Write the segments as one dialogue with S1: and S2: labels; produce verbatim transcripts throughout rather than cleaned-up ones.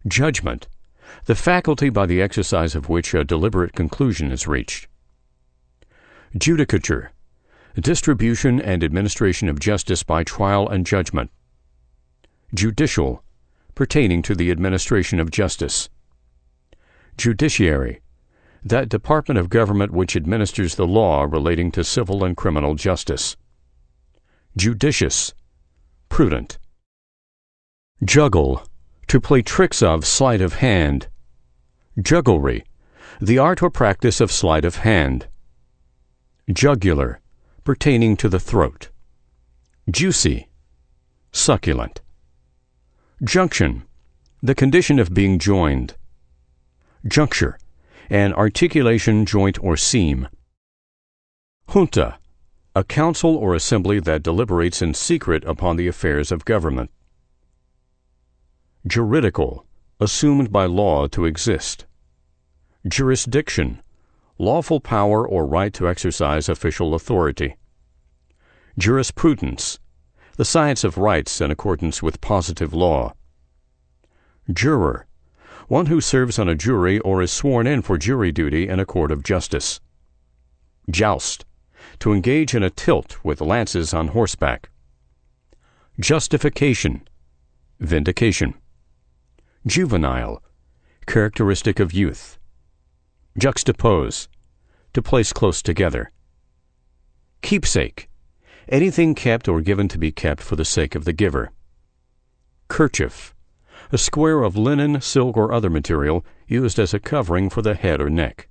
S1: Judgment, the faculty by the exercise of which a deliberate conclusion is reached. Judicature, distribution and administration of justice by trial and judgment. Judicial, pertaining to the administration of justice. Judiciary, that department of government which administers the law relating to civil and criminal justice. Judicious, prudent. Juggle, to play tricks of sleight of hand. Jugglery, the art or practice of sleight of hand. Jugular, pertaining to the throat. Juicy, succulent. Junction, the condition of being joined. Juncture, an articulation, joint, or seam. Junta, a council or assembly that deliberates in secret upon the affairs of government. Juridical, assumed by law to exist. Jurisdiction, lawful power or right to exercise official authority. Jurisprudence, the science of rights in accordance with positive law. Juror, one who serves on a jury or is sworn in for jury duty in a court of justice. Joust, to engage in a tilt with lances on horseback. Justification, vindication. Juvenile, characteristic of youth. Juxtapose, to place close together. Keepsake, anything kept or given to be kept for the sake of the giver. Kerchief, a square of linen, silk, or other material used as a covering for the head or neck.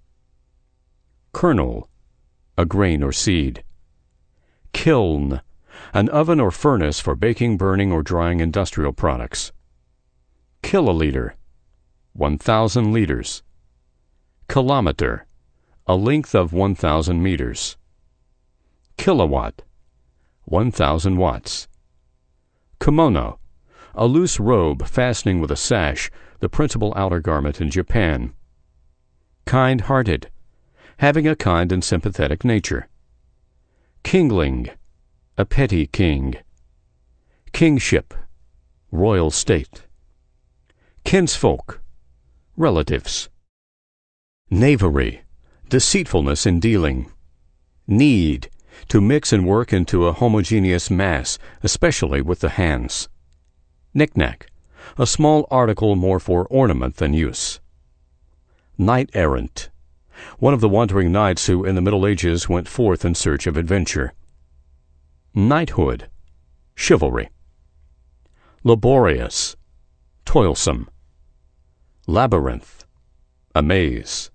S1: Kernel, a grain or seed. Kiln, an oven or furnace for baking, burning, or drying industrial products. Kiloliter, one thousand liters. Kilometer, a length of one thousand meters. Kilowatt, one thousand watts. Kimono, a loose robe fastening with a sash, the principal outer garment in Japan. Kind-hearted, having a kind and sympathetic nature. Kingling, a petty king. Kingship, royal state. Kinsfolk, relatives. Knavery, deceitfulness in dealing. Knead, to mix and work into a homogeneous mass, especially with the hands. Knick-knack, a small article more for ornament than use. Knight-errant, one of the wandering knights who in the Middle Ages went forth in search of adventure. Knighthood, chivalry. Laborious, toilsome. Labyrinth, a maze.